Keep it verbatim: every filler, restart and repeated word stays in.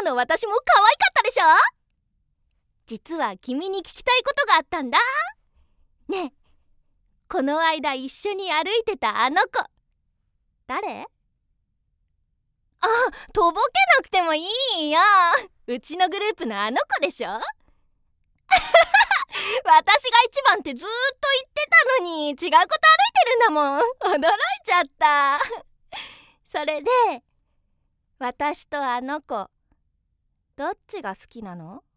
の私も可愛かったでしょ。実は君に聞きたいことがあったんだ。ねえ、この間一緒に歩いてたあの子、誰？あ、とぼけなくてもいいよ。うちのグループのあの子でしょ。私が一番ってずーっと言ってたのに、違う子と歩いてるんだもん。驚いちゃった。それで、私とあの子、どっちが好きなの？